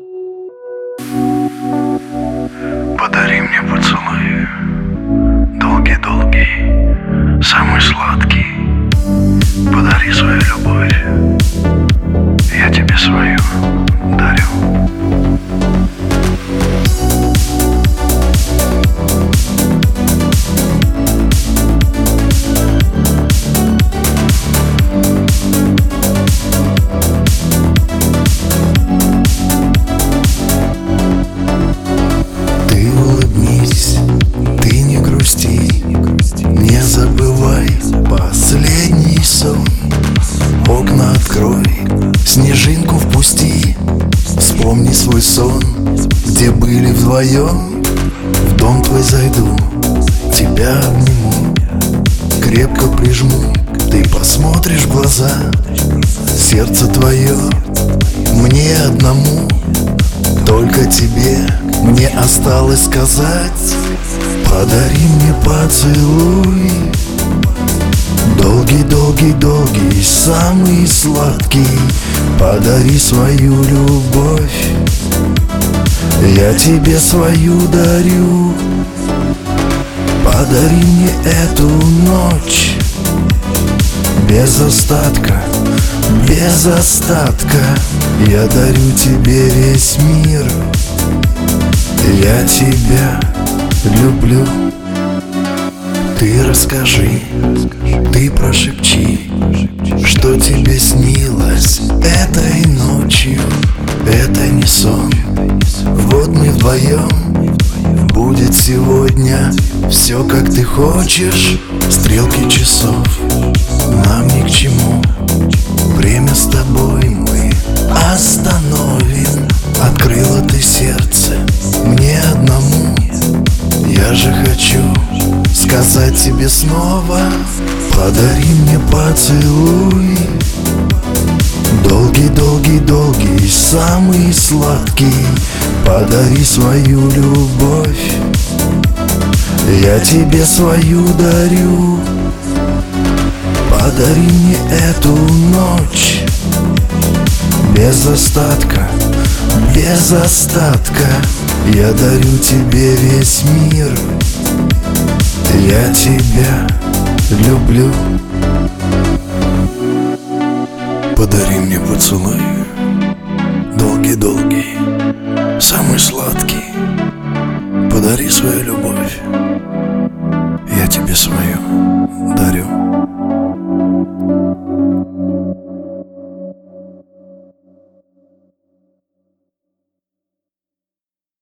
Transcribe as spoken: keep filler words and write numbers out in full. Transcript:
Подари мне поцелуй, долгий-долгий, самый сладкий. Подари свою любовь, я тебе свою дарю. Не забывай последний сон. Окна открой, снежинку впусти. Вспомни свой сон, где были вдвоем. В дом твой зайду, тебя обниму, крепко прижму. Ты посмотришь в глаза, сердце твое мне одному. Только тебе мне осталось сказать: подари мне поцелуй, долгий-долгий-долгий, самый сладкий. Подари свою любовь, я тебе свою дарю. Подари мне эту ночь без остатка, без остатка. Я дарю тебе весь мир, я тебя люблю. Ты расскажи, ты прошепчи, что тебе снилось этой ночью. Это не сон, вот мы вдвоем. Будет сегодня все, как ты хочешь. Стрелки часов нам ни к чему. Время с тобой мы остановим. Открыла ты сердце мне одному. Я же хочу сказать тебе снова: подари мне поцелуй, долгий-долгий-долгий, самый сладкий. Подари свою любовь, я тебе свою дарю. Подари мне эту ночь без остатка, без остатка. Я дарю тебе весь мир, я тебя люблю. Подари мне поцелуй, долгий-долгий, самый сладкий. Подари свою любовь, я тебе свою дарю.